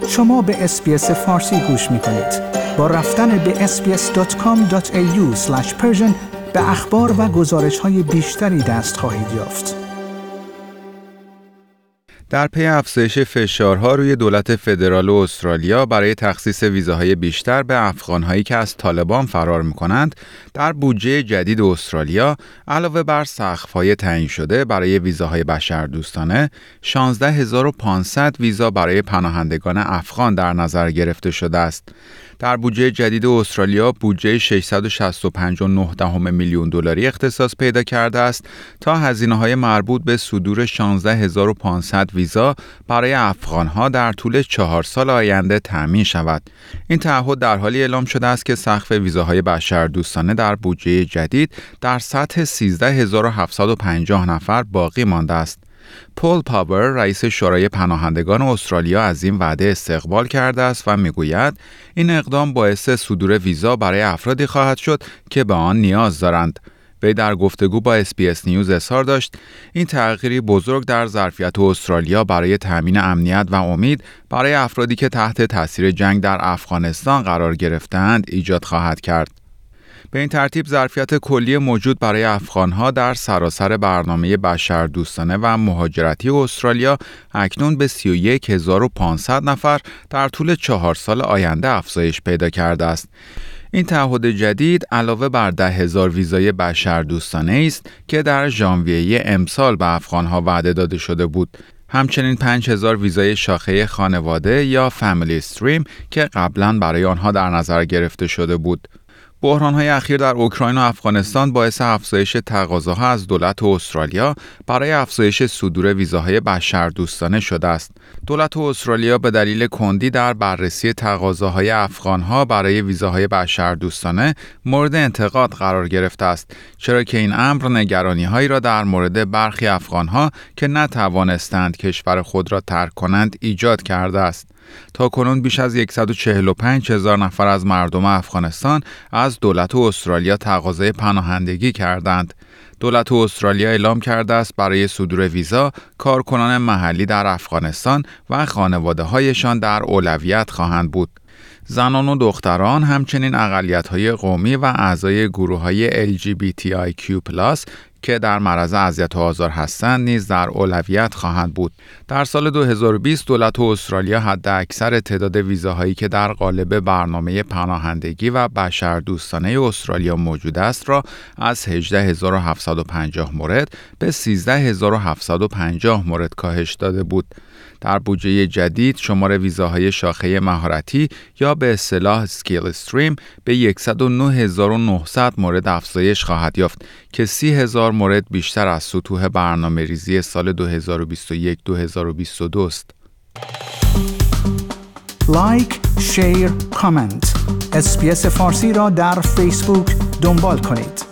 شما به اس‌بی‌اس فارسی گوش می‌کنید. با رفتن به sbs.com.au/persian به اخبار و گزارش‌های بیشتری دست خواهید یافت. در پی افزایش فشارها روی دولت فدرال استرالیا برای تخصیص ویزاهای بیشتر به افغان‌هایی که از طالبان فرار می‌کنند، در بودجه جدید استرالیا علاوه بر سقف‌های تعیین شده برای ویزاهای بشردوستانه، 16500 ویزا برای پناهندگان افغان در نظر گرفته شده است. در بودجه جدید استرالیا بودجه 665.9 میلیون دلاری اختصاص پیدا کرده است تا هزینه‌های مربوط به صدور 16500 ویزا برای افغان‌ها در طول 4 سال آینده تأمین شود. این تعهد در حالی اعلام شده است که سقف ویزاهای بشردوستانه در بودجه جدید در سطح 13750 نفر باقی مانده است. پول پاور، رئیس شورای پناهندگان استرالیا، از این وعده استقبال کرده است و میگوید این اقدام باعث صدور ویزا برای افرادی خواهد شد که به آن نیاز دارند. وی در گفتگو با SBS نیوز اظهار داشت این تغییری بزرگ در ظرفیت استرالیا برای تامین امنیت و امید برای افرادی که تحت تاثیر جنگ در افغانستان قرار گرفتند ایجاد خواهد کرد. به این ترتیب ظرفیت کلی موجود برای افغانها در سراسر برنامه بشردوستانه و مهاجرتی استرالیا اکنون به 31500 نفر در طول 4 سال آینده افزایش پیدا کرده است. این تعهد جدید علاوه بر 10,000 ویزای بشردوستانه است که در ژانویه امسال به افغانها وعده داده شده بود. همچنین 5000 ویزای شاخه خانواده یا فامیلی استریم که قبلاً برای آنها در نظر گرفته شده بود. بحران‌های اخیر در اوکراین و افغانستان باعث افزایش تقاضاها از دولت استرالیا برای افزایش صدور ویزاهای بشردوستانه شده است. دولت استرالیا به دلیل کندی در بررسی تقاضاهای افغان‌ها برای ویزاهای بشردوستانه مورد انتقاد قرار گرفته است، چرا که این امر نگرانی‌هایی را در مورد برخی افغان‌ها که نتوانستند کشور خود را ترک کنند ایجاد کرده است. تاکنون بیش از 145,000 نفر از مردم افغانستان از دولت استرالیا تقاضای پناهندگی کردند. دولت استرالیا اعلام کرده است برای صدور ویزا کارکنان محلی در افغانستان و خانواده‌هایشان در اولویت خواهند بود. زنان و دختران، همچنین اقلیت‌های قومی و اعضای گروه‌های LGBTIQ+ که در معرض اذیت و آزار هستند نیز در اولویت خواهند بود. در سال 2020 دولت استرالیا حداکثر تعداد ویزاهایی که در قالب برنامه پناهندگی و بشردوستانه استرالیا موجود است را از 18750 مورد به 13750 مورد کاهش داده بود. در بودجه جدید شمار ویزاهای شاخه مهارتی یا به اصطلاح اسکیل استریم به 109900 مورد افزایش خواهد یافت که 30,000 مورد بیشتر از سطوح برنامه‌ریزی سال 2021-2022 است. لایک، شیر، کامنت. SBS فارسی را در فیسبوک دنبال کنید.